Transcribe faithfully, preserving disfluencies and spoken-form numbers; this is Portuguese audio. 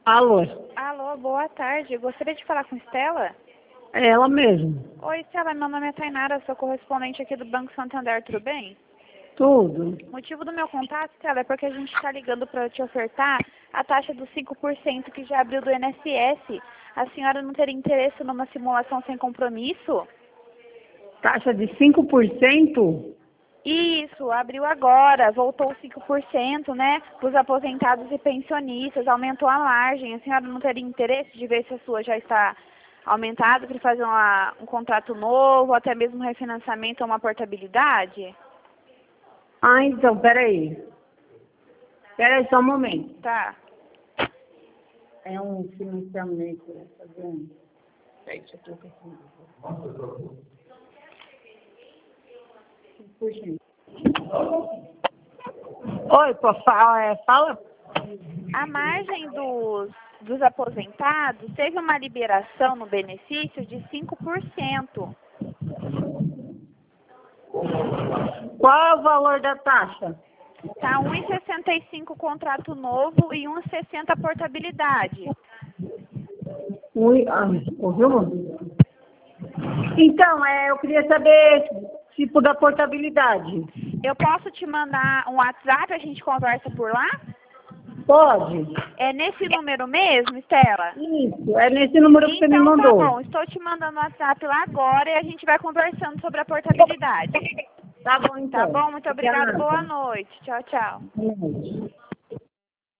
Alô? Alô, boa tarde. Gostaria de falar com Estela? É ela mesmo. Oi, Estela. Meu nome é Tainara, sou correspondente aqui do Banco Santander, tudo bem? Tudo. O motivo do meu contato, Estela, é porque a gente está ligando para te ofertar a taxa dos cinco por cento que já abriu do I N S S. A senhora não teria interesse numa simulação sem compromisso? Taxa de cinco por cento? Isso, abriu agora, voltou cinco por cento, né, para os aposentados e pensionistas, aumentou a margem. A senhora não teria interesse de ver se a sua já está aumentada para fazer uma, um contrato novo, até mesmo um refinanciamento ou uma portabilidade? Ah, então, peraí. Peraí só um momento. Tá. É um financiamento. Fazer um... Peraí, deixa eu colocar aqui. Oi, pô, fala, é, fala. A margem dos, dos aposentados teve uma liberação no benefício de cinco por cento. Qual é o valor da taxa? Tá um vírgula sessenta e cinco contrato novo e um vírgula sessenta portabilidade. Ui, ah, ouviu? Então, é, eu queria saber tipo da portabilidade. Eu posso te mandar um WhatsApp, a gente conversa por lá? Pode? É nesse número mesmo, Estela? Isso, é nesse número que você me Então tá mandou. bom, estou te mandando o WhatsApp lá agora e a gente vai conversando sobre a portabilidade. Tá bom, então. Tá bom? Muito obrigada, boa noite. Tchau, tchau. Boa noite.